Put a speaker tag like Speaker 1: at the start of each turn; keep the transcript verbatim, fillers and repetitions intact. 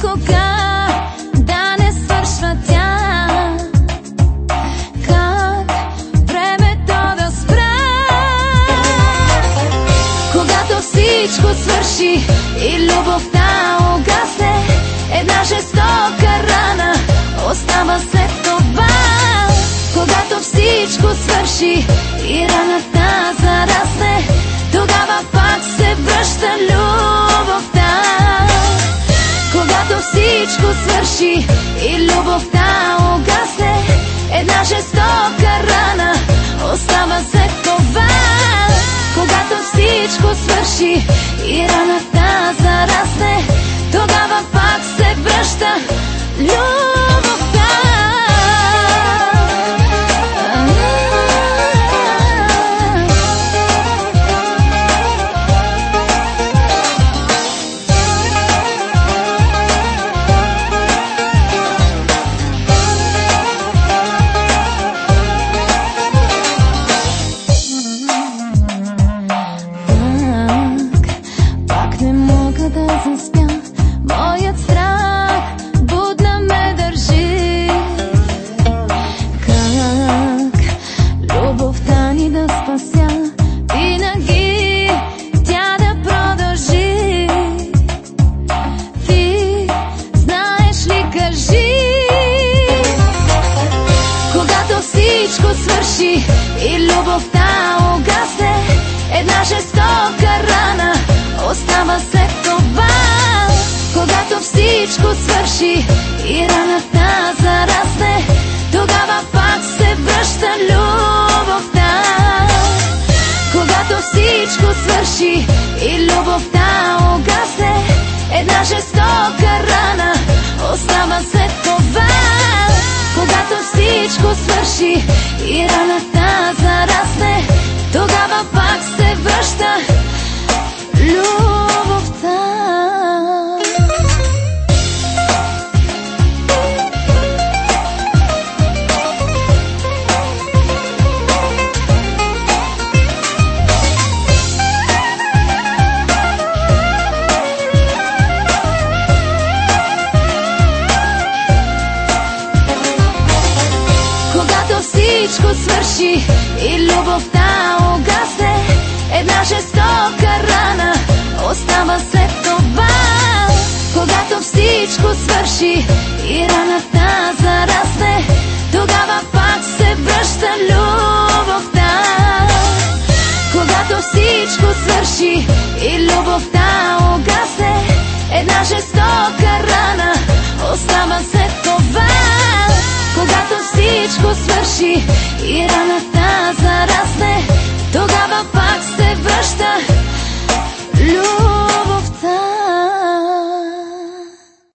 Speaker 1: никога да не свършва тя. Как времето да спра, когато всичко свърши и любовта угасне, една жестока рана остава след това. Когато всичко свърши и раната зарасне, тогава пак се връща любовта. Когато всичко свърши и любовта угасне, една жестока рана остава след това. Когато всичко свърши и раната зарасне, тогава пак се връща любовта. Моят страх будна ме държи. Как любовта ни да спася, винаги тя да продължи. Ти знаеш ли, кажи, когато всичко свърши и любовта угасне, една жестока рана остава след това. Когато всичко свърши и раната зарасне, тогава пак се връща любовта. Когато всичко свърши и любовта угасне, една жестока рана остава след това. Когато всичко свърши и раната зарасне, тогава пак се връща любовта. Всичко свърши и любовта угасне, една жестока рана остава след това. Когато всичко свърши и раната зарасне, тогава пак се връща любовта. Когато всичко свърши и любовта угасне, една жестока рана остава след това. Когато всичко свърши и раната зарасне, тогава пак се връща любов.